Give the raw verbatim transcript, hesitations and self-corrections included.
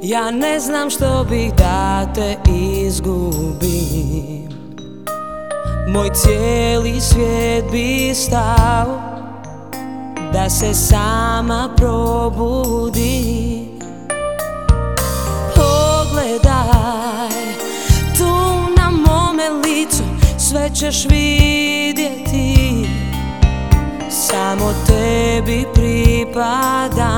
Ja ne znam što bih da te izgubim. Moj cijeli svijet bi stao da se sama probudi. Pogledaj, tu na mome licu sve ćeš vidjeti. Samo tebi pripada.